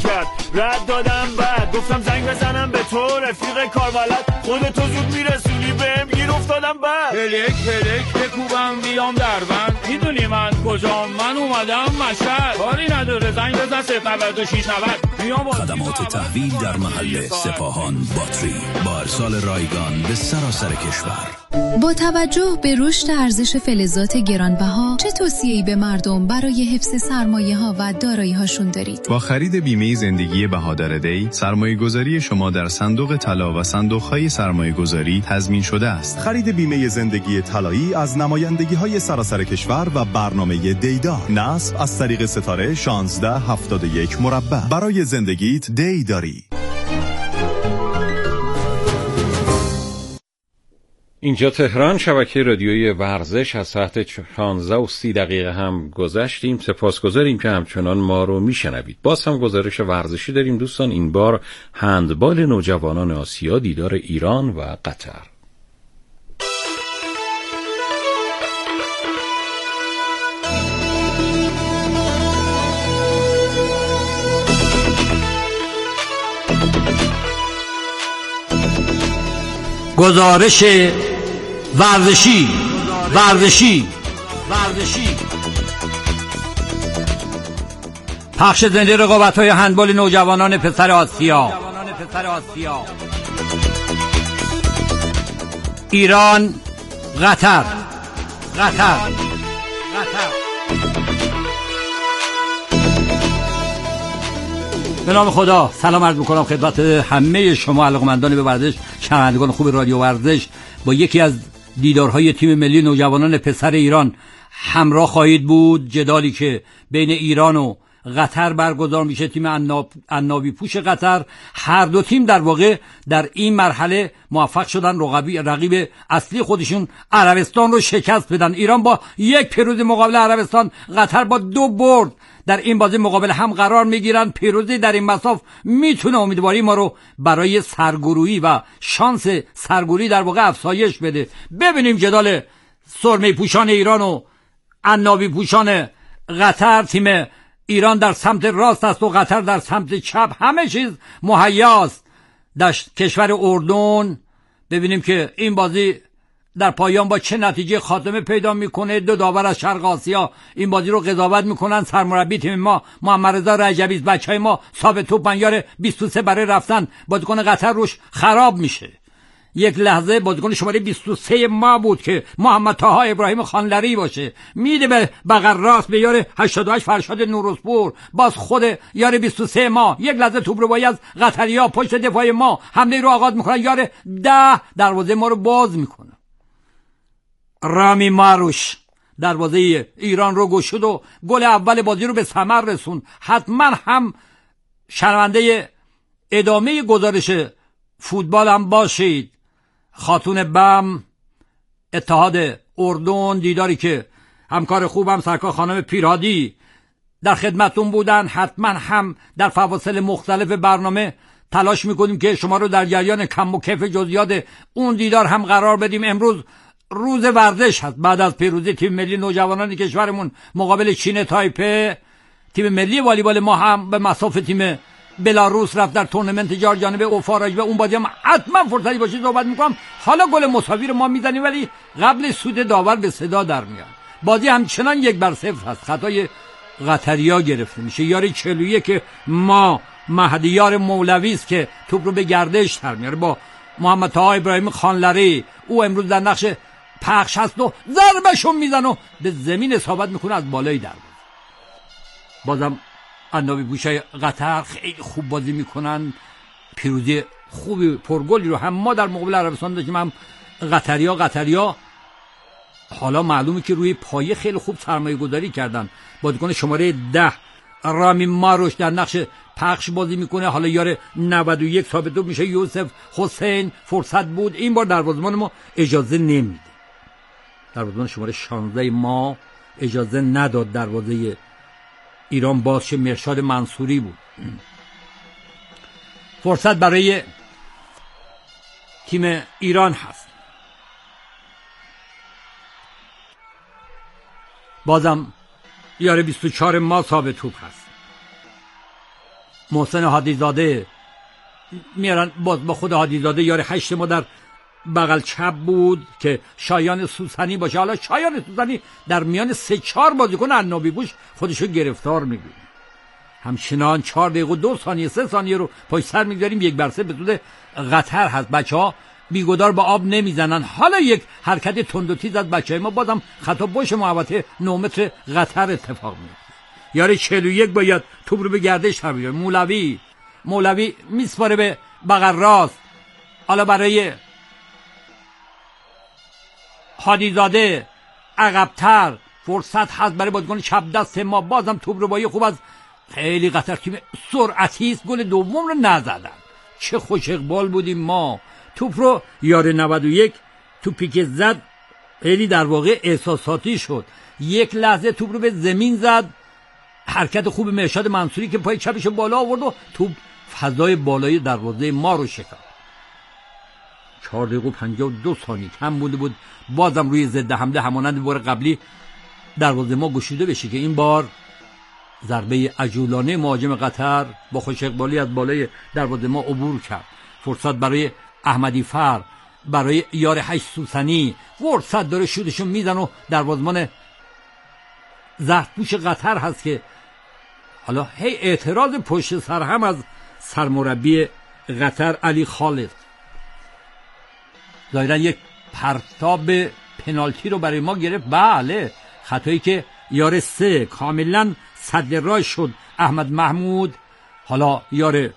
کرد، رد دادم بعد گفتم زنگ بزنم به تو رفیق کاربلد، خودتو زود میرسونی بهم گیر افتادم بعد هلک بکوبم بیام دربند، میدونی من کجام؟ من اومدم مشهد، کاری نداره زنگ بزن 09690 خدمات تحویل در محل سپاهان باتری با ارسال رایگان به سراسر کشور. با توجه به رشد ارزش فلزات گرانبها چه توصیه‌ای به مردم برای حفظ سرمایه‌ها و دارایی‌هاشون دارید؟ با خرید بیمه زندگی بهادر دی، سرمایه‌گذاری شما در صندوق طلا و صندوق‌های سرمایه‌گذاری تضمین شده است. خرید بیمه زندگی طلایی از نمایندگی‌های سراسر کشور و برنامه دیدار. نصب از طریق ستاره 1671 مربع. برای زندگیت دی داری. اینجا تهران، شبکه رادیویی ورزش. از ساعت 16:30 هم گذشتیم. سپاسگزاریم که همچنان ما رو میشنوید. باز هم گزارش ورزشی داریم دوستان. این بار هندبال نوجوانان آسیا، دیدار ایران و قطر. گزارش ورزشی پخش زنده رقابت‌های هندبال نوجوانان پسر آسیا. ایران قطر. به نام خدا سلام عرض می‌کنم خدمت همه شما علاقه‌مندان به ورزش، شنوندگان خوب رادیو ورزش. با یکی از دیدارهای تیم ملی نوجوانان پسر ایران همراه خواهید بود. جدالی که بین ایران و قطر برگزار میشه. تیم عنابی پوش قطر، هر دو تیم در واقع در این مرحله موفق شدن رقیب اصلی خودشون عربستان رو شکست بدن. ایران با 1 پیروزی مقابل عربستان، قطر با 2 برد در این بازی مقابل هم قرار میگیرن. پیروزی در این مساف میتونه امیدواری ما رو برای سرگرویی و شانس سرگرویی در واقع افزایش بده. ببینیم جدال سرمه پوشان ایران و عنابی پوشان قطر. تیم ایران در سمت راست است و قطر در سمت چپ. همه چیز مهیاست در کشور اردن. ببینیم که این بازی در پایان با چه نتیجه خاتمه پیدا میکنه. 2 داور از شرق آسیا این بازی رو قضاوت میکنن. سرمربی تیم ما محمد رضا رجبی، بچهای ما ثابت توپ یار 23 برای رفتن بازیکن قطر روش خراب میشه. یک لحظه بازیکن شماره 23 ما بود که محمد طه ابراهیم خانلری باشه، میده به بغل راست به یار 88 فرشاد نوروزپور، باز خود یار 23 ما یک لحظه توپ رو باید از قطریا پشت دفاع ما حمله رو آغاز میکنن. یار 10 دروازه ما رو باز میکنه. رامی ماروش دروازه ایران رو گشود و گل اول بازی رو به ثمر رسوند. حتما هم شنونده ادامه گزارش فوتبال هم باشید. خاتون بم اتحاد اردن، دیداری که همکار خوبم سرکار خانم پیرهادی در خدمتون بودن. حتما هم در فواصل مختلف برنامه تلاش میکنیم که شما رو در جریان کم و کیف جزئیات اون دیدار هم قرار بدیم. امروز روز ورزش هست. بعد از پیروزی تیم ملی نوجوانان کشورمون مقابل چین تایپه، تیم ملی والیبال ما هم به مساف تیم بلاروس رفت در تورنمنت جانب اوفاراج. و اون بازی هم حتما فرصتی باشه صحبت میکنم. حالا گل مساوی رو ما میزنیم ولی قبل سود داور به صدا در میاد. بازی همچنان 1-0 هست. خطای قطریا گرفته میشه. یار 41 که ما مهدیار مولوی است که توپ رو به گردش در میاره با محمد طه ابراهیم خانلری. او امروز در نقش پخش هست و ضربشون میزنه و به زمین اصابت میکنه از بالای دروازه. بازم عنابی پوشای قطر خیلی خوب بازی میکنن. پیروزی خوبی پرگلی رو هم ما در مقابل عربستان داشتیم، هم قطریا حالا معلومه که روی پایه خیلی خوب سرمایه گذاری کردن. بازیکن شماره 10 رامی ماروش در نقش پخش بازی میکنه. حالا یار 91 ثابت توپ میشه یوسف حسین. فرصت بود این بار دروازه‌بان ما اجازه نمیده. دروازه‌بان شماره 16 ما اجازه نداد دروازه ایران باشه. مرشاد منصوری بود. فرصت برای تیم ایران هست. بازم یار 24 ما ثابت توپ هست. محسن هادیزاده میارن، باز با خود هادیزاده یار 8 ما در بغل چپ بود که شایان سوسنی باشه. حالا شایان سوسنی در میان 3-4 بازیکن عنابی گوش خودشو گرفتار میگیره. همچنان 4 دقیقه و 2 ثانیه 3 ثانیه رو پای سر میگذاریم. 1-0 به سود قطر هست. بچه‌ها بیگدار با آب نمیزنن. حالا یک حرکت تند و تیز از بچهای ما، بازم خطا باشه محوطه 9 متر قطر اتفاق میفته. یاری 41 باید توپ رو به گردش تر بیاره. مولوی میسپاره به بغل راست. حالا برای هادیزاده عقب‌تر فرصت هست برای بازیکن چپ دست ما. بازم توپ رو با یه خوب از خیلی قطر تیم سرعتی است گل دوم رو نزدن. چه خوش اقبال بودیم ما. توپ رو یار 91 توپی که زد خیلی در واقع احساساتی شد. یک لحظه توپ رو به زمین زد. حرکت خوب مرشاد منصوری که پای چپش بالا آورد و توپ فضای بالای دروازه ما رو شکست. 4 دقیقه و 52 ثانیه کم بوده بود بازم روی ضد حمله همانند بار قبلی دروازه ما گشوده بشه که این بار ضربه عجولانه مهاجم قطر با خوش اقبالی از بالای دروازه ما عبور کرد. فرصت برای احمدی فر، برای یار 8 سوسنی، فرصت داره شوتشو میزن و دروازه‌بان زهرپوش قطر هست که حالا هی اعتراض پشت سر هم از سرمربی قطر علی خالد. ظاهرا یک پرتاب پنالتی رو برای ما گرفت. بله، خطایی که یار 3 کاملا صد راه شد احمد محمود. حالا یار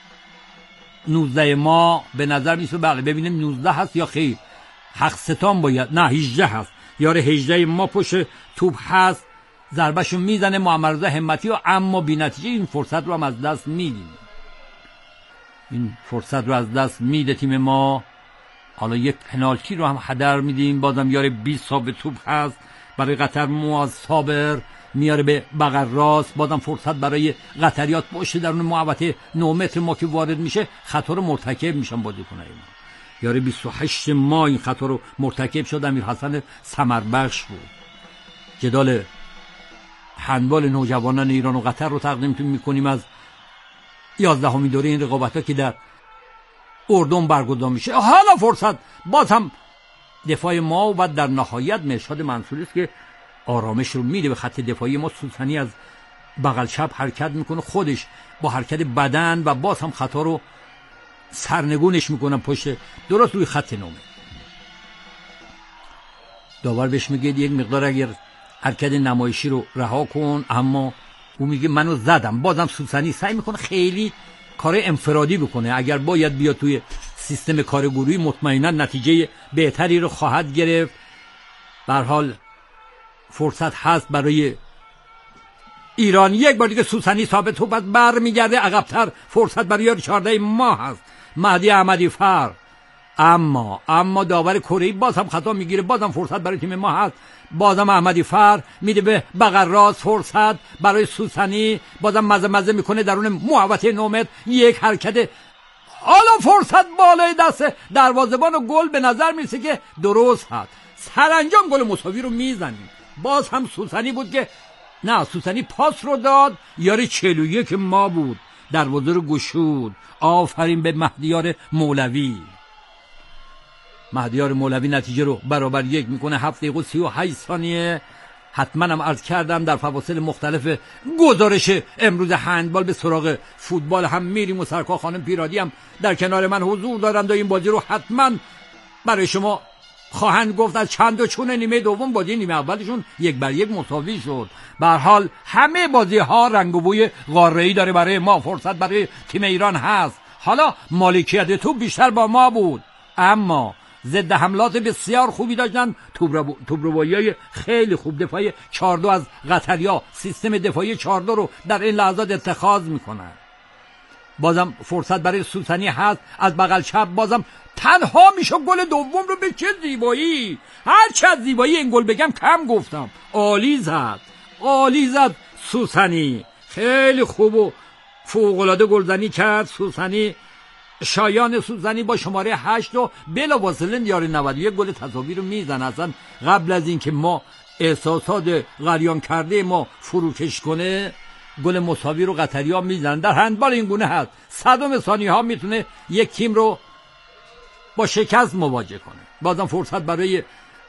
19 ما به نظر میسه بله ببینیم 19 هست یا خیر، حق ستان باید، نه 18 هست. یار 18 ما پشت توپ هست، ضربهشو میزنه محمد همتی و اما بی نتیجه این فرصت رو هم از دست میدیم. این فرصت رو از دست میده تیم ما. حالا یک پنالتی رو هم هدر میدیم. بازم یار 20 صاحب توپ هست برای قطر. معاذ صابر میاره به بغل راست. بازم فرصت برای قطریات پشت درون محوطه 9 متر ما که وارد میشه خطا رو مرتکب میشن بازیکنای ما. یار 28 ما این خطا رو مرتکب شد. امیر حسن ثمربخش بود. جدال هندبال نوجوانان ایران و قطر رو تقدیم میکنیم از 11مین دوره این رقابت‌ها که در اردن برگزار میشه. حالا فرصت باز هم دفاع ما و در نهایت مرشاد منصوری است که آرامش رو میده به خط دفاعی ما. سوسنی از بغل چپ حرکت میکنه، خودش با حرکت بدن و باز هم خطا رو سرنگونش میکنه پشت درست روی خط 9. داور بهش میگه یک مقدار اگر حرکت نمایشی رو رها کن، اما او میگه منو زدم. بازم سوسنی سعی میکنه خیلی کار انفرادی بکنه. اگر باید بیاد توی سیستم کار گروهی مطمئنا نتیجه بهتری رو خواهد گرفت. به هر حال فرصت هست برای ایران. یک بار دیگه سوسنی ثابت توپ برمیگرده عقب‌تر. فرصت برای 14 ما هست مهدی احمدی فر. اما داور کره باز هم خطا میگیره. بازم فرصت برای تیم ما هست. بازم احمدی فر میده به بغل راست. فرصت برای سوسنی. بازم مزه میکنه درون محوطه 9 متر. یک حرکت. حالا فرصت بالای دست دروازه‌بان و گل به نظر میرسه که درست هست. سرانجام گل مساوی رو میزنیم. باز هم سوسنی بود که نه، سوسنی پاس رو داد. یاری 41 ما بود دروازه رو گشود. آفرین به مهدیار مولوی. مهدیار مولوی نتیجه رو برابر 1 میکنه. 7 دقیقه و 38 ثانیه. حتما هم عرض کردم در فواصل مختلف گزارش امروز هندبال به سراغ فوتبال هم میریم و سرکار خانم پیرادی هم در کنار من حضور دارند و این بازی رو حتما برای شما خواهند گفت. از چند و چون نیمه دوم بازی نیمه اولشون 1-1 مساوی شد. به هر حال همه بازی ها رنگ و بوی قاره‌ای داره برای ما. فرصت برای تیم ایران هست. حالا مالکیت توپ بیشتر با ما بود، اما ضد حملات بسیار خوبی داشتن. توپ‌ربایی‌های خیلی خوب. دفاعی 4-2 از قطریا سیستم دفاعی 4-2 رو در این لحظات اتخاذ میکنن. بازم فرصت برای سوسنی هست از بغل چپ. بازم تنها میشه گل دوم رو. به چه زیبایی، هر چه از زیبایی این گل بگم کم گفتم. عالی زد سوسنی. خیلی خوب و فوق‌العاده گلزنی کرد سوسنی. شایان سوسنی با شماره 8 و بلافاصله یار 91 گل تساوی رو میزنه. اصلا قبل از اینکه ما احساسات غلیان کرده ما فروکش کنه گل مساوی رو قطری‌ها میزنن. در هندبال این گونه هست، صدم ثانیه‌ها میتونه یک تیم رو با شکست مواجه کنه. بازم فرصت برای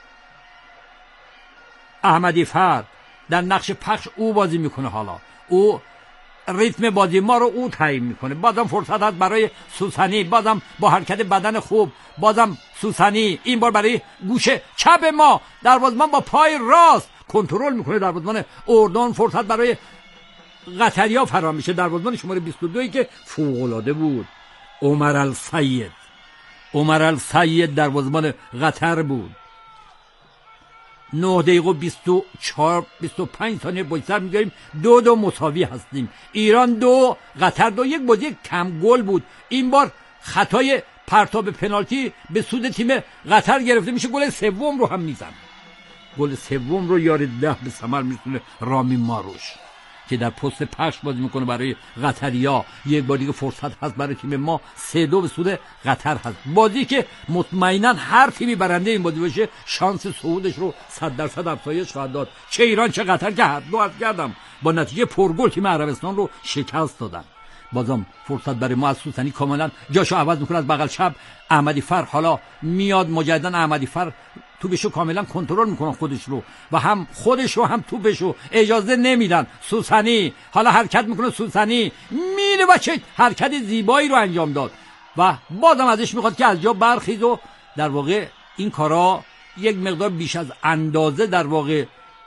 احمدی فرد در نقش پخش او بازی میکنه. حالا او ریتم بازی ما رو او تعیین میکنه. بازم فرصت هست برای سوسنی، بازم با حرکت بدن خوب، بازم سوسنی این بار برای گوشه چپ ما، دروازه‌بان با پای راست کنترل میکنه دروازه‌بان اردن. فرصت برای قطریا فراهم میشه. دروازه‌بان شماره 22 که فوق‌العاده بود، عمر السید دروازه‌بان قطر بود. 9 دقیقه و 25 ثانیه پشت سر می‌گذاریم، 2-2 مساوی هستیم. ایران 2 قطر 2. یک بازی کم گل بود. این بار خطای پرتاب پنالتی به سود تیم قطر گرفته میشه. گل سوم رو هم میزنه. گل سوم رو یار 10 به ثمر میرسونه رامی ماروش که در پست پخش بازی میکنه برای قطریا. یک بار دیگه فرصت هست برای تیم ما، 3-2 به سود قطر هست. بازی که مطمئنا هر تیمی برنده این بازی باشه شانس صعودش رو 100% افزایش خواهد داد. چه ایران چه قطر که هر دو از کردم با نتیجه پرگل تیم عربستان رو شکست دادن. بازم فرصت برای ما از سوسنی کاملا جاشو عوض میکنه. از بغل چپ احمدی فر حالا میاد، مجددا احمدی فر توپشو کاملا کنترل میکنه خودش رو، و هم خودش رو هم توپشو اجازه نمیدن. سوسنی حالا حرکت میکنه، سوسنی میره و چه حرکت زیبایی رو انجام داد و بازم ازش میخواد که از جا برخیز و در واقع این کارا یک مقدار بیش از اندازه در واقع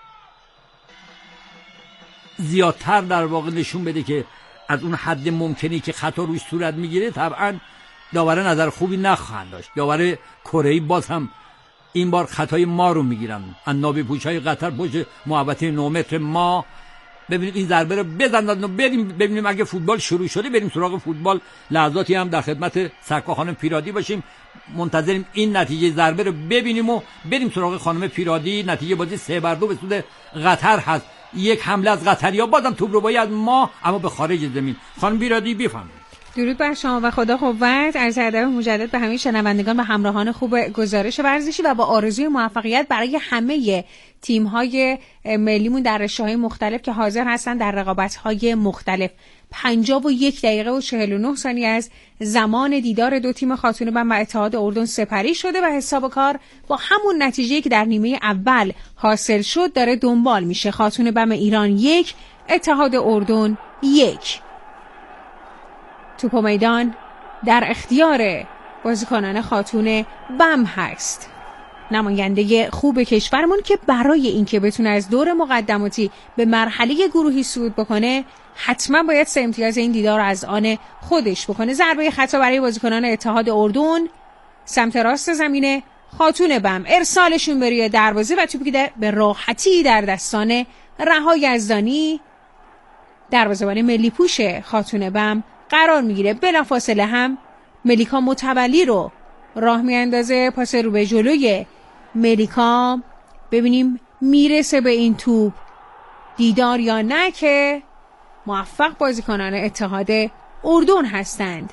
زیادتر در واقع نشون بده که از اون حد ممکنی که خطا روش صورت میگیره. طبعا داوره نظر خوبی نخواهند داشت. داوره کره‌ای باز هم این بار خطای ما رو میگیرن. عنابی پوشای قطر پشت محوطه 9 متر ما. ببینید این ضربه رو بزنن و ببینیم اگه فوتبال شروع شده بریم سراغ فوتبال. لحظاتی هم در خدمت سرکار خانم پیرادی باشیم، منتظریم این نتیجه ضربه رو ببینیم و بریم سراغ خانم پیرادی. نتیجه بازی 3-2 به سود قطر هست. یک حمله از قطریا، بازم توپ رو باید ما اما به خارج زمین. خانم پیرادی بفرمایید. درود بر شما و خدا قوت. عرض ادب مجدد به همه شنوندگان و همراهان خوب گزارش ورزشی و با آرزوی موفقیت برای همه تیم‌های ملیمون در رشته‌های مختلف که حاضر هستن در رقابت‌های مختلف. 51 دقیقه و 49 ثانیه از زمان دیدار دو تیم خاتون بم و اتحاد اردن سپری شده و حساب کار با همون نتیجه‌ای که در نیمه اول حاصل شد داره دنبال میشه. خاتون بم ایران 1، اتحاد اردن 1. توپ میدان در اختیار بازیکنان خاتون بم هست. نماینده خوب کشورمون که برای اینکه بتونه از دور مقدماتی به مرحله گروهی صعود بکنه حتما باید 3 امتیاز این دیدار رو از آن خودش بکنه. ضربه خطا برای بازیکنان اتحاد اردن سمت راست زمینه. خاتون بم ارسالشون به روی دروازه و توپی که به راحتی در دستان رها یزدانی دروازه‌بان ملی پوش خاتون بم قرار میگیره. بلافاصله هم ملیکا متولی رو راه میاندازه. پاس رو به جلوی ملیکا، ببینیم میرسه به این توپ دیدار یا نه که موفق بازیکنان اتحاد اردن هستند.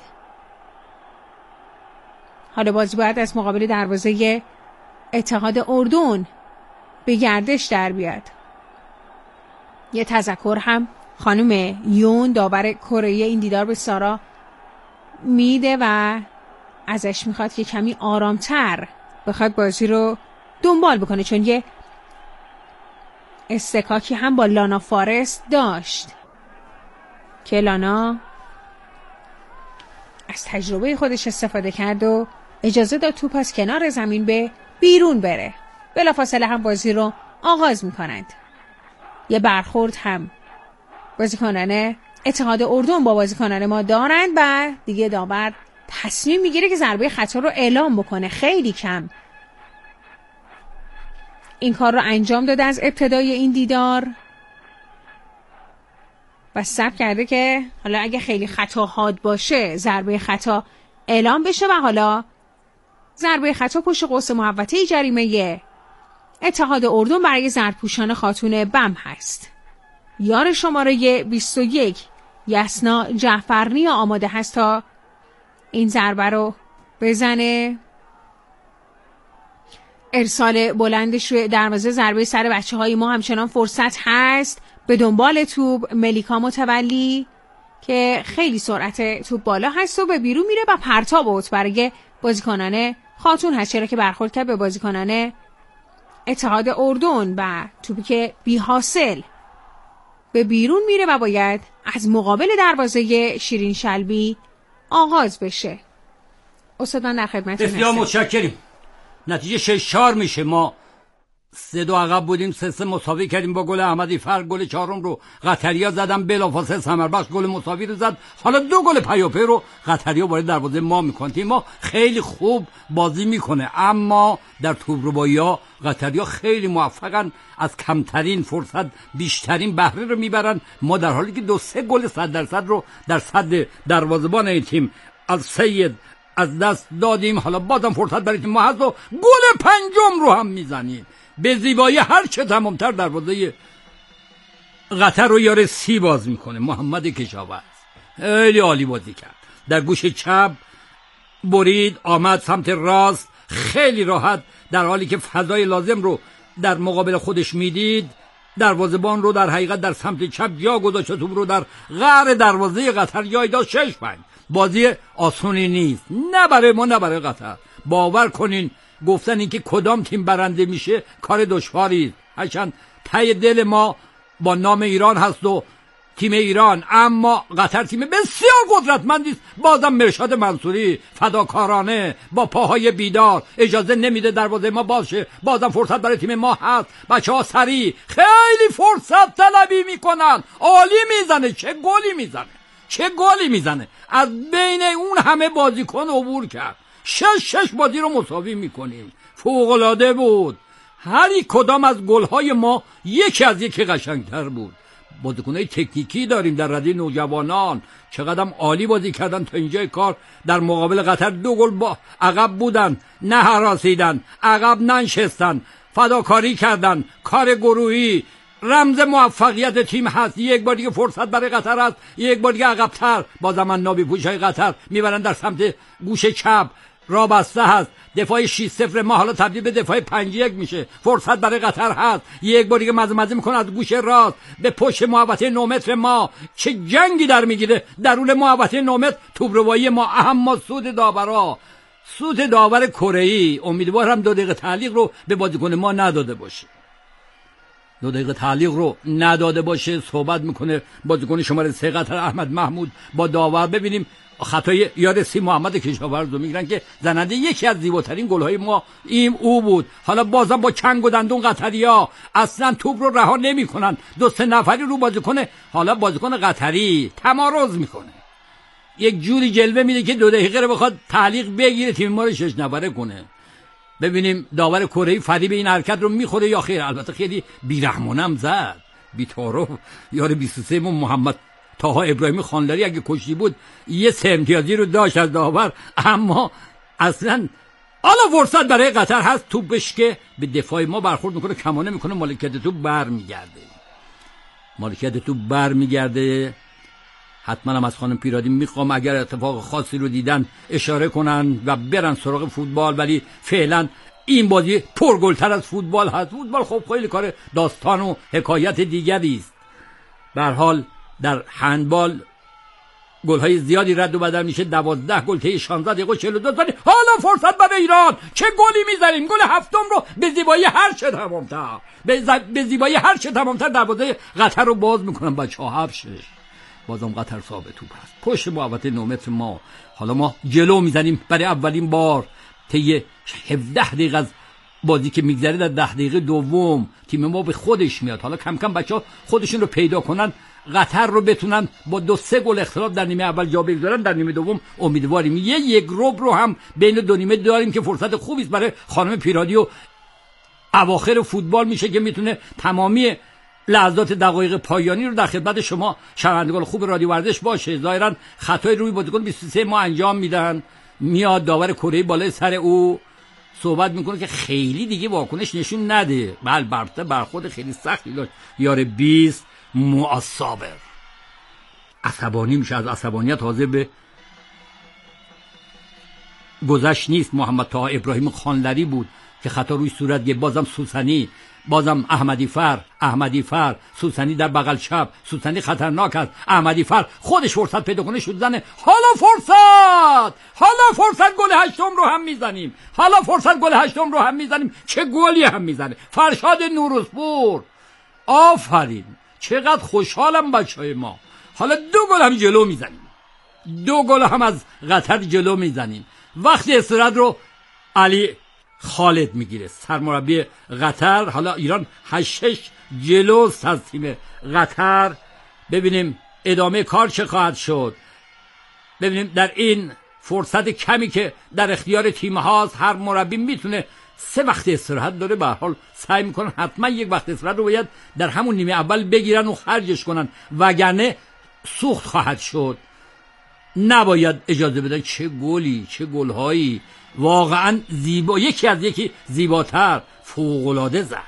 حالا بازی باید از مقابل دروازه اتحاد اردن به گردش در بیاد. یه تذکر هم خانم یون داور کره این دیدار به سارا میده و ازش میخواد که کمی آرامتر بخواد بازی رو دنبال بکنه، چون یه استکاکی هم با لانا فارست داشت که لانا از تجربه خودش استفاده کرد و اجازه داد توپ از کنار زمین به بیرون بره. بلافاصله هم بازی رو آغاز میکنند. یه برخورد هم بازیکنان اتحاد اردن با بازیکنان ما دارند و دیگه داور تصمیم میگیره که ضربه خطا رو اعلام بکنه. خیلی کم این کار رو انجام داده از ابتدای این دیدار و صبر کرده که حالا اگه خیلی خطا حاد باشه ضربه خطا اعلام بشه و حالا ضربه خطا پشت قوس محوطه جریمه اتحاد اردن برای زرپوشان خاتون بم هست. یار شماره 21 یسنا جعفرنی آماده هست تا این ضربه رو بزنه. ارسال بلندش روی دروازه، ضربه سر بچه های ما همچنان فرصت هست. به دنبال توپ، ملیکا متولی که خیلی سرعت توپ بالا هست و به بیرون میره و پرتاب اوت برای بازیکنان خاتون هست، چرا که برخورد کرد به بازیکنان اتحاد اردن و توپی که بی حاصل به بیرون میره و باید از مقابل دروازه شیرین شلبی آغاز بشه. استاد من در خدمتتون هستم. بسیار متشکریم. نتیجه 6-4 میشه. ما 3-2 عقب بودیم، 3-3 مساوی کردیم با گل احمدی فرق. گل چهارم رو قطریا زدن، بلافاصله ثمربخش گل مساوی رو زد. حالا 2 گل پیاپی رو قطریا وارد دروازه ما میکنه. تیم ما خیلی خوب بازی میکنه، اما در توپ‌ربایی‌ها قطریا خیلی موفقن، از کمترین فرصت بیشترین بهره رو میبرن. ما در حالی که 2-3 گل 100% رو در صد دروازه‌بان این تیم السید از دست دادیم. حالا بازم فرصت برای تیم ما هست و گل پنجم رو هم میزنیم به زیبایی. هر چه تمامتر دروازه قطر رو یاره سی باز میکنه. محمد کشاورز خیلی عالی بازی کرد، در گوش چپ برید، آمد سمت راست خیلی راحت، در حالی که فضای لازم رو در مقابل خودش میدید. دروازه‌بان رو در حقیقت در سمت چپ جا گذاشت، توپ رو در قعر دروازه قطر جای داد. 6-5. بازی آسونی نیست، نه برای ما نه برای قطر. باور کنین گفتن این که کدام تیم برنده میشه کار دشواری است، هرچند ته دل ما با نام ایران هست و تیم ایران، اما قطر تیم بسیار قدرتمندی است. بازم مرشاد منصوری فداکارانه با پاهای بیدار اجازه نمیده دروازه ما باز شه. بازم فرصت برای تیم ما هست. بچه‌ها سریع خیلی فرصت طلبی میکنن. عالی میزنه، چه گلی میزنه، از بین اون همه بازیکن عبور کرد. 6 بازی رو مساوی میکنیم. فوق‌العاده بود. هر کدام از گل‌های ما یکی از یکی قشنگتر بود. بازیکنای تکنیکی داریم در رده نوجوانان، چقدر عالی بازی کردن تا اینجای کار. در مقابل قطر 2 گل با عقب بودن، نه هراسیدن، عقب ننشستن، فداکاری کردن، کار گروهی. رمز موفقیت تیم هست. یک بار دیگه فرصت برای قطر هست، یک بار دیگه عقب‌تر. بازم نابی پوشای قطر میبرن در سمت گوشه چپ، راه بسته هست. دفاع 6-0 ما حالا تبدیل به دفاع 5-1 میشه. فرصت برای قطر هست، یک بار دیگه مزه میکنه از گوشه راست به پشت محوطه 9 متر ما. چه جنگی در میگیره درون محوطه 9 متر توپ‌ربایی ما. اما سود داور کره‌ای، امیدوارم 2 دقیقه تعلیق رو به بازیکن ما نداده باشه. 2 دقیقه تعلیق رو نداده باشه. صحبت میکنه بازیکن شماره 3 قطر احمد محمود با داور. ببینیم خطای یارسی محمد کشاورز رو میگیرن که زننده یکی از زیباترین گل‌های ما او بود. حالا بازم با چنگ و دندون قطری‌ها اصلا توپ رو رها نمی‌کنن. 2-3 نفری رو بازیکن، حالا بازیکن قطری تمارض میکنه، یک جوری جلوه میده که 2 دقیقه رو بخواد تعلیق بگیره، تیم ما رو 6 نفره کنه. ببینیم داور کره‌ای فریب این حرکت رو میخوره یا خیر. البته خیلی بی‌رحمانه زد، بی‌تعارف. یار 23 محمد طاها ابراهیمی خانلری اگه کشتی بود یه 3 امتیازی رو داشت از داور، اما اصلا حالا فرصت برای قطر هست. توپش که به دفاع ما برخورد میکنه، کمانه میکنه، مالکیت توپ برمیگرده. حتما هم از خانم پیرادی میخوام اگر اتفاق خاصی رو دیدن اشاره کنن و برن سراغ فوتبال، ولی فعلا این بازی پرگلتر از فوتبال هست. فوتبال خب خیلی کار داستان و حکایت دیگری است. به هر حال در هندبال گل‌های زیادی رد و بدل میشه. 12 گل طی 16 دقیقه و 42 ثانیه. حالا فرصت برای ایران، چه گلی میزنیم. گل هفتم رو به زیبایی هر چه تمامتر دروازه قطر رو باز میکنن. بچه‌ها 7-6. بازم قطر صاحب توپ هست پشت محوطه 9 متر ما. حالا ما جلو میزنیم برای اولین بار طی 17 دقیقه از بازی که میگذره. در 10 دقیقه دوم تیم ما به خودش میاد. حالا کم کم بچه‌ها خودشون رو پیدا کنن، قطر رو بتونن با 2-3 گل اختلاف در نیمه اول جا بگذارن. در نیمه دوم امیدواریم یک ربع رو هم بین 2 نیمه داریم که فرصت خوبی است برای خانم پیرادی و اواخر فوتبال میشه که میتونه تمامی لحظات دقایق پایانی رو در خدمت شما شنوندگان خوب رادیو ورزش باشه. ظاهرا خطای روی بازیکن 23 ما انجام میدن. میاد داور کره بالای سر او صحبت میکنه که خیلی دیگه واکنش نشون نده. برخورد خیلی سختی داشت یار 20 معصابر. عصبانی میشه، از عصبانیت حاضر به گذشت نیست. محمد طاها ابراهیم خانلری بود که خطا روی صورت گرفت. بازم سوسنی بازم احمدی فر سوسنی در بغل چپ، سوسنی خطرناک است، احمدی فر خودش فرصت پیدا کنه شوت زنه، حالا فرصت گل هشتم رو هم میزنیم، چه گلی هم میزنه فرشاد نوروزپور. آفرین، چقدر خوشحالم بچهای ما. حالا 2 گل هم جلو میزنیم، 2 گل هم از قطر جلو میزنیم. وقتی استراحت رو علی خالد میگیره، سرمربی قطر. حالا ایران 8-6 جلوست از تیم قطر. ببینیم ادامه کار چه خواهد شد. ببینیم در این فرصت کمی که در اختیار تیم هاست، هر مربی میتونه 3 وقت استراحت داره، به هر حال سعی میکنن حتما 1 وقت استراحت رو باید در همون نیمه اول بگیرن و خرجش کنن، وگرنه سوخت خواهد شد. نباید اجازه بدن. چه گلی، چه گلهایی، واقعا زیبا، یکی از یکی زیباتر، فوق‌العاده زد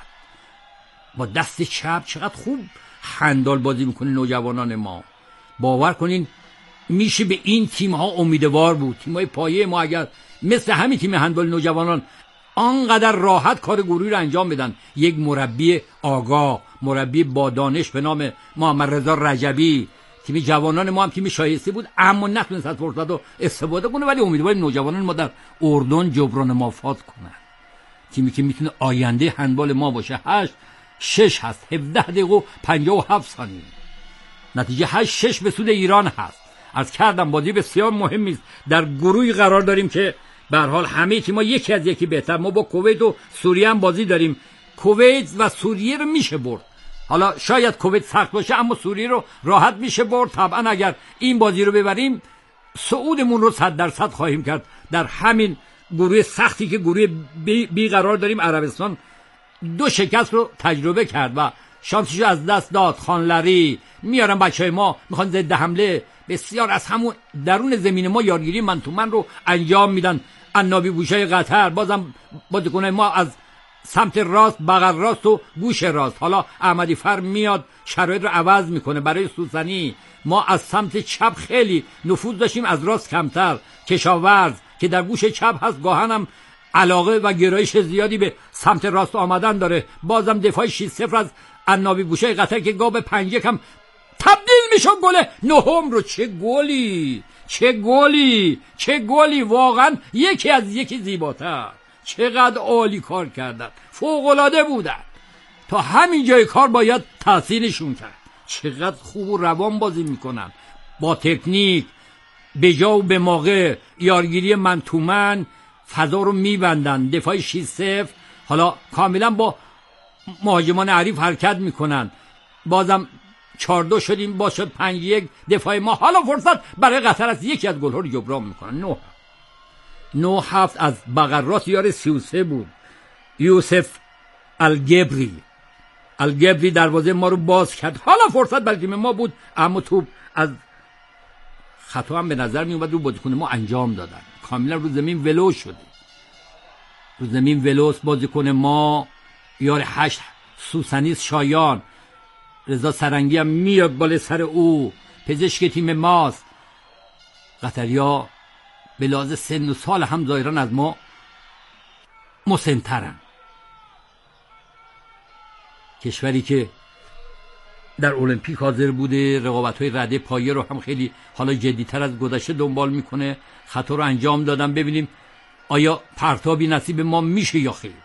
با دست چپ. چقدر خوب هندبال بازی میکنه نوجوانان ما. باور کنین میشه به این تیم ها امیدوار بود. تیمای پایه ما اگر مثل همین تیم هندبال نوجوانان آنقدر راحت کار گروهی رو انجام بدن، یک مربی آگاه، مربی با دانش به نام محمد رضا رجبی، تیم جوانان ما هم تیم شایسته بود اما نتونست از فرصت رو استفاده کنه. ولی امیدواریم نوجوانان ما در اردن جبران مافات کنن، تیمی که میتونه آینده هندبال ما باشه. 8-6 هست، 17 دقیقه و 57 ثانیه، نتیجه 8-6 به سود ایران هست. عرض کردم بازی بسیار مهمی است. در گروهی قرار داریم که به هر حال همه تیم‌ها یکی از یکی بهتر. ما با کویت و سوریه هم بازی داریم. کویت و سوریه رو میشه برد. حالا شاید کویت سخت باشه اما سوریه رو راحت میشه برد. طبعا اگر این بازی رو ببریم صعودمون رو 100% خواهیم کرد. در همین گروه سختی که گروه بی قرار داریم، عربستان 2 شکست رو تجربه کرد و شانسش رو از دست داد. خانلری میارن بچهای ما میخوان ضد حمله بسیار از همون درون زمین ما یارگیری من تو من رو انجام میدن. عنابی بوشای قطر بازم بازیکن ما از سمت راست، بغل راست و گوش راست. حالا احمدی فر میاد شرایط رو عوض میکنه برای سوسنی. ما از سمت چپ خیلی نفوذ داشتیم، از راست کمتر. کشاورز که در گوش چپ هست گاهن هم علاقه و گرایش زیادی به سمت راست آمدن داره. بازم دفاع 6-0 از عنابی بوشای قطر که گاب 5-1 هم تبدیل میشه گل 9 رو. چه گلی واقعا یکی از یکی زیباتر. چقدر عالی کار کردن، فوق‌العاده بودن. تا همین جای کار باید تحسینشون کرد. چقدر خوب و روان بازی میکنن، با تکنیک، به جا و به موقع، یارگیری من تو من، فضا رو میبندن. دفاع 6-0 حالا کاملا با مهاجمان حریف حرکت میکنن. بازم 4-2 شدیم، باز شد 5-1 دفاع ما. حالا فرصت برای قطر است، یکی از گل‌ها رو جبران میکنن. 9-7 از بغل راست یار 33 بود، یوسف الگبری دروازه ما رو باز کرد. حالا فرصت برای تیم ما بود اما توپ از خطا هم به نظر می اومد رو بازیکن ما انجام دادن. کاملا رو زمین ولو شده، رو زمین ولوس بازیکن ما. یار 8 سوسنیس شایان، رضا سرنگی هم میاد بالا سر او، پزشک تیم ماست. قطریا به لحاظ سن و سال هم ظاهرا از ما مسن‌ترن. کشوری که در المپیک حاضر بوده، رقابت‌های رده پایه رو هم خیلی حالا جدی‌تر از گذشته دنبال میکنه. خطا رو انجام دادن، ببینیم آیا پرتابی نصیب ما میشه یا خیر.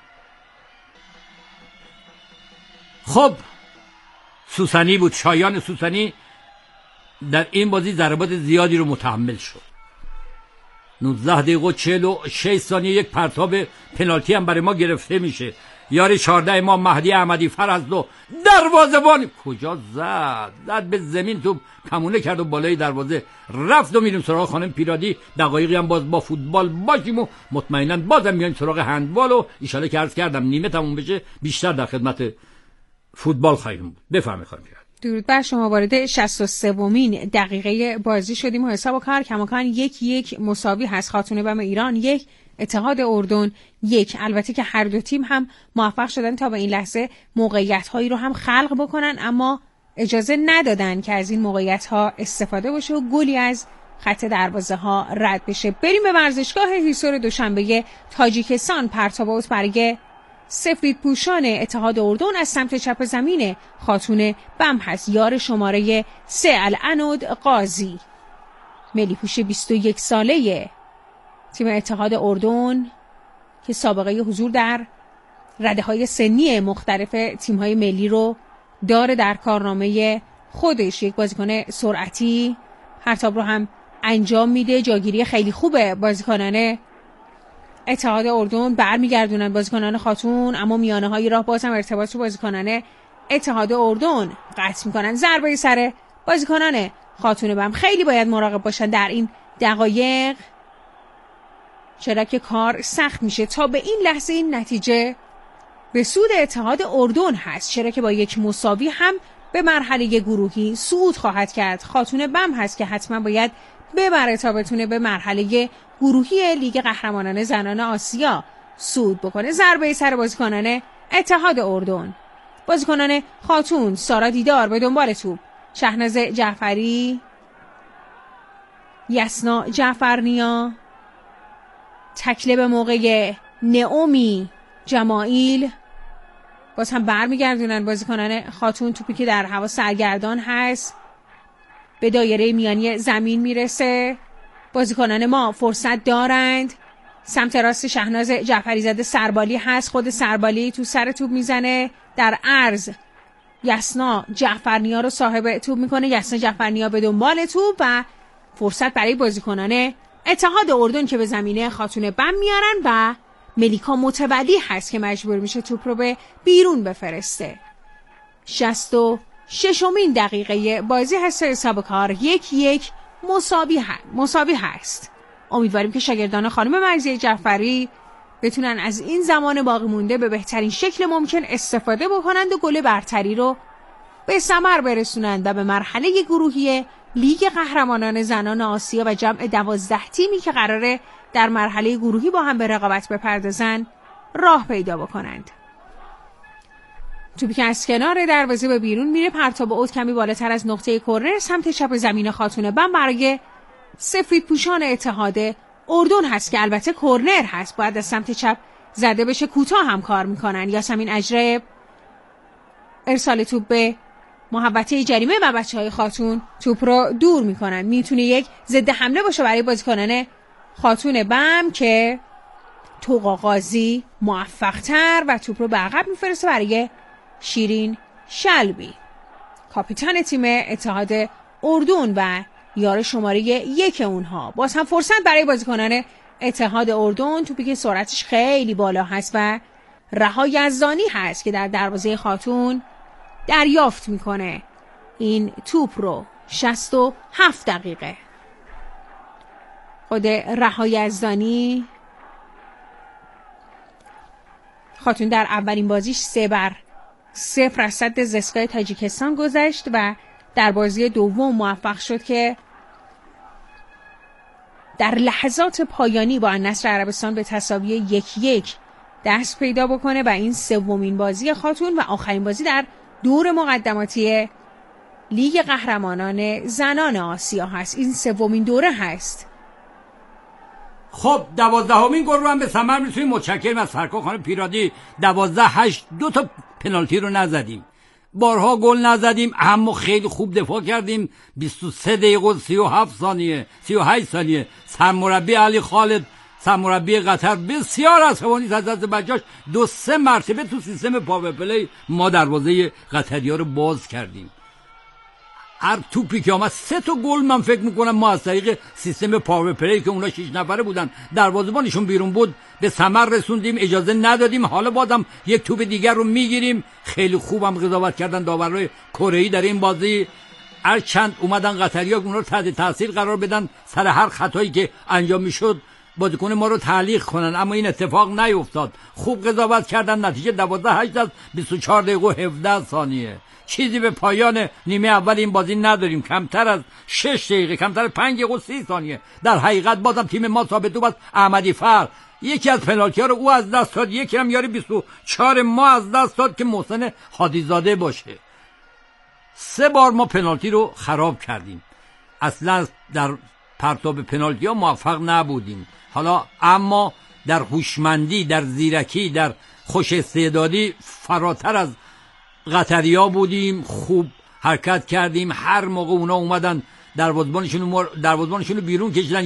خب سوسنی بود، شایان سوسنی در این بازی ضربات زیادی رو متحمل شد. 19 دقیقه و 46 ثانیه یک پرتاب پنالتی هم برای ما گرفته میشه. یار 14 ما مهدی احمدی فر از و دروازه‌بان کجا زد به زمین، تو کمونه کرد و بالای دروازه رفت. و میریم سراغ خانم پیرادی. دقایقی هم باز با فوتبال باشیم و مطمئنا بازم میایم سراغ هندبال و ان شاءالله که عرض کردم نیمه تموم بشه بیشتر در خدمت فوتبال خواهیم بود. بفرمایید خانم پیرادی. درود بر شما. وارد 63مین دقیقه بازی شدیم و حساب کار کماکان 1-1 مساوی هست. خاتون بم ایران 1، اتحاد اردن 1. البته که هر دو تیم هم موفق شدن تا به این لحظه موقعیت‌هایی رو هم خلق بکنن اما اجازه ندادن که از این موقعیت‌ها استفاده بشه و گلی از خط دروازه‌ها رد بشه. بریم به ورزشگاه هیسور دوشنبه تاجیکستان. پرتاب اوت برای سفید پوشان اتحاد اردن از سمت چپ زمین خاتون بم هست، یار شماره 3 العنود قاضی، ملی پوش 21 ساله تیم اتحاد اردن که سابقه حضور در رده‌های سنی مختلف تیم‌های ملی رو داره در کارنامه خودش. یک بازیکن سرعتی پرتاب رو هم انجام میده. جاگیری خیلی خوبه بازیکنان اتحاد اردن، برمیگردونن بازیکنان خاتون، اما میانه های راه باز هم ارتباط رو بازیکنان اتحاد اردن قطع میکنن. ضربه سر بازیکنان خاتون بم خیلی باید مراقب باشن در این دقایق، چرا که کار سخت میشه. تا به این لحظه این نتیجه به سود اتحاد اردن هست، چرا که با یک مساوی هم به مرحله گروهی صعود خواهد کرد. خاتون بم هست که حتما باید ببره تا بتونه به مرحله گروهی لیگ قهرمانان زنان آسیا صعود بکنه. ضربه سر بازیکنان اتحاد اردن. بازیکنان خاتون سارا دیدار به دنبال توپ، شهناز جعفری، یسنا جعفرنیا، تکله به موقع نئومی جمائیل. باز هم برمیگردونن بازیکنان خاتون. توپی که در هوا سرگردان هست به دایره میانی زمین میرسه. بازیکنان ما فرصت دارند. سمت راست شهناز جعفری زاده سربالی هست، خود سربالی تو سر توپ میزنه در عرض. یسنا جعفرنیا رو صاحب توپ میکنه. یسنا جعفرنیا به دنبال توپ و فرصت برای بازیکنان اتحاد اردن که به زمینه خاتون بم میارن و ملیکا متولی هست که مجبور میشه توپ رو به بیرون بفرسته. 66مین دقیقه بازی هست. حساب کار 1-1 مساوی هست. امیدواریم که شاگردان خانم مرضیه جعفری بتونن از این زمان باقی مونده به بهترین شکل ممکن استفاده بکنند و گل برتری رو به ثمر برسونند و به مرحله گروهی لیگ قهرمانان زنان آسیا و جمع 12 تیمی که قراره در مرحله گروهی با هم به رقابت بپردازن راه پیدا بکنند. توپی که از کنار دروازه به بیرون میره، پرتاب اوت کمی بالاتر از نقطه کرنر سمت چپ زمین خاتون بم برای سفید پوشان اتحاد اردن هست که البته کرنر هست، باید از سمت چپ زده بشه. کوتاه هم کار میکنن. یاسمین اجرب ارسال توپ به محوطه جریمه و بچهای خاتون توپ رو دور میکنن. میتونه یک ضد حمله باشه برای بازیکنان خاتون بم که توقا قاضی موفق تر و توپ رو به عقب میفرسته برای شیرین شلبی، کاپیتان تیم اتحاد اردن و یار شماره 1 اونها. باز هم فرصت برای بازیکنان اتحاد اردن. توپی که سرعتش خیلی بالا هست و رها یزدانی هست که در دروازه خاتون دریافت میکنه این توپ رو. 67 دقیقه خود رها یزدانی خاتون در اولین بازیش 3-0 از صد زسکای تاجیکستان گذشت و در بازی دوم موفق شد که در لحظات پایانی با النصر عربستان به تساوی 1-1 دست پیدا بکنه و این سومین بازی خاتون و آخرین بازی در دور مقدماتی لیگ قهرمانان زنان آسیا هست. این سومین دوره هست. خب 12مین گل رو هم به ثمر می‌رسونیم. متشکرم از فرکا خانم پیرادی. 12-8 دو تا پنالتی رو نزدیم، بارها گل نزدیم، اما خیلی خوب دفاع کردیم. 23 دقیقه و 38 ثانیه سرمربی علی خالد، سرمربی قطر، بسیار عصبانی از دست بچه‌اش 2-3 مرتبه تو سیستم پاور پلی ما دروازه قطری‌ها رو باز کردیم. هر توپی که آمد 3 تا گل من فکر میکنم ما از طریق سیستم پاور پلی که اونا 6 نفره بودن دروازه‌بانشون بیرون بود به ثمر رسوندیم. اجازه ندادیم. حالا بازم یک توپ دیگر رو میگیریم. خیلی خوبم قضاوت کردن داورای کره‌ای در این بازی. هر چند اومدن قطری‌ها اونا رو تحت تاثیر قرار بدن، سر هر خطایی که انجام میشد بازیکن ما رو تعلیق کنن، اما این اتفاق نیفتاد. خوب قضاوت کردن. نتیجه 12-8 از 24 دقیقه و 17 ثانیه. چیزی به پایان نیمه اول این بازی نداریم. کمتر از 6 دقیقه، کمتر 5 دقیقه و 30 ثانیه. در حقیقت بازم تیم ما ثابت بود. احمدی فر یکی از پنالتی ها رو او از دست داد، یکی هم یاری 24 ما از دست داد که محسن هادیزاده باشه. 3 بار ما پنالتی رو خراب کردیم. اصلا در پرتاب پنالتی ها موفق نبودیم. حالا اما در هوشمندی، در زیرکی، در خوش استعدادی فراتر از قطریا بودیم، خوب حرکت کردیم. هر موقع اونا اومدن دروازه‌بانشون رو بیرون کشیدن